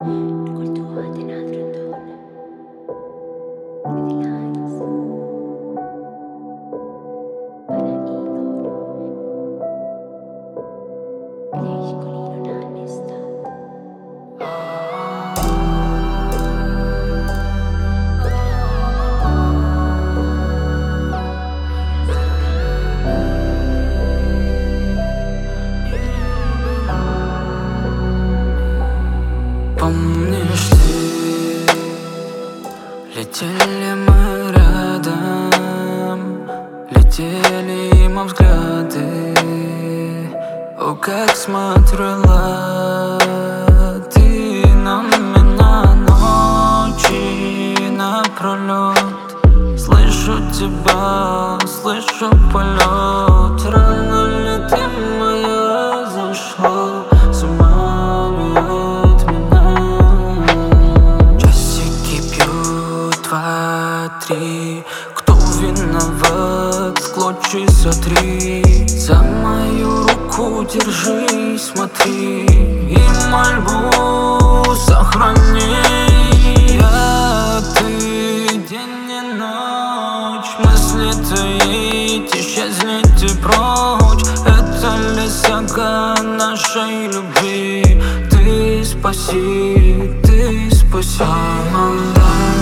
نقول توهات نادر دون مثل هايس بلا إيغور ليش قليل عن استاد Помнишь ты, летели мы рядом, летели мимо взгляды. О, как смотрела ты на меня ночи напролет. Слышу тебя, слышу полет. Рано ли ты моя зашла с ума от меня? Часики бьют 2-3. Кто виноват, в клочья сотри. За мою руку держись, смотри, и мольбу сохрани. Я, ты, день и ночь, мысли таить, исчезните прочь. Это ли сага нашей любви? Ты спаси, ты спаси.